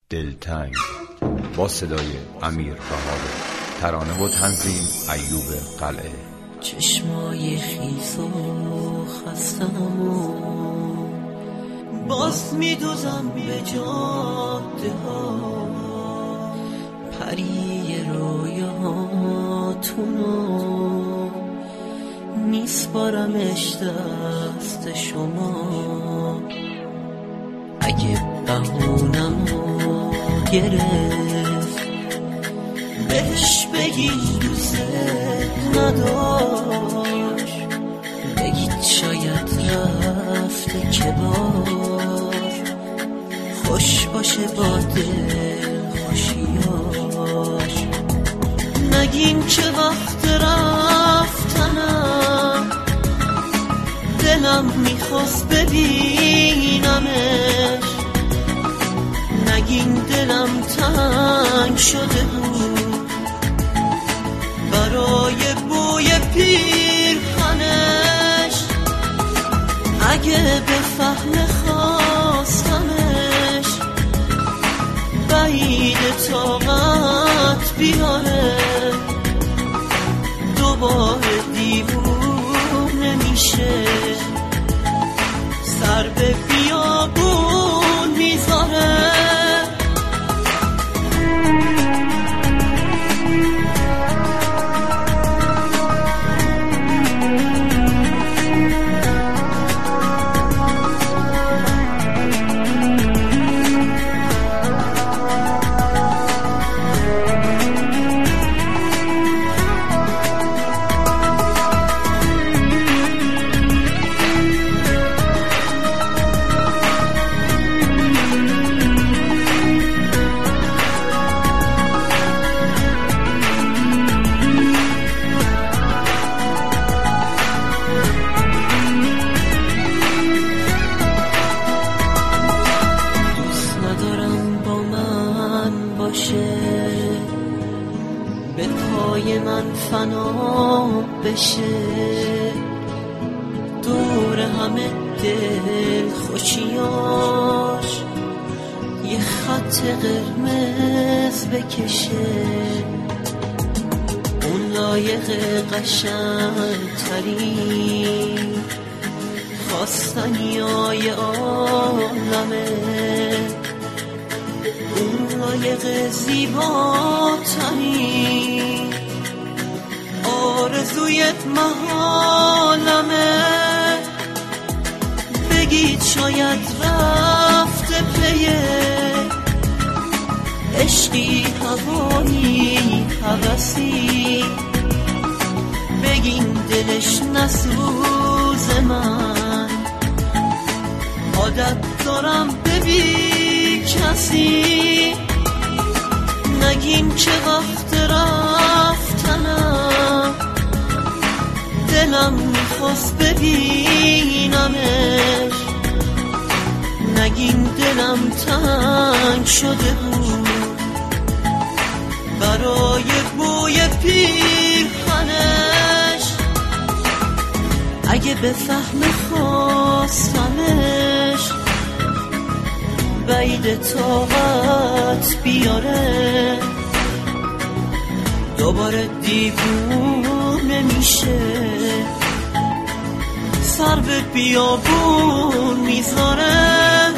دلتنگ با صدای امیر بهادر، ترانه و تنظیم ایوب قلعه. چشمای خیس و خستم و باز میدوزم به جاده ها، پری رویاتونو میسپارمش دست شما. اگه بهونمو گرفت بهش بگی دوست نداشت، بگید شاید رفته که باز خوش باشه با دل خوشیاش. نگین که وقت رفتنم دلم میخواست ببینمش، نگین دلم تنگ شده بود برای بوی پیرهنش. اگه به فهم خواستمش بعید طاقت بیاره، دوباره دیوونه میشه، سر به بیابون میذاره. به پای من فنا بشه، دور همه دل خوشیاش یه خط قرمز بکشه. اون لایق قشنگ ترین خواستنیای عالمه، اون لایق زیباترین آرزویت محالمه. بگید شاید رفته پیه عشقی هوایی هوسی، بگین دلش نسوز من عادت دارم ببین کسی. نگین که وقت رفتنم دلم میخواست ببینمش، نگین دلم تنگ شده بود برای بوی پیرهنش. اگه به فهم خواستمش بعید طاقت بیاره، دوباره دیوونه میشه، سر به بیابون میذاره.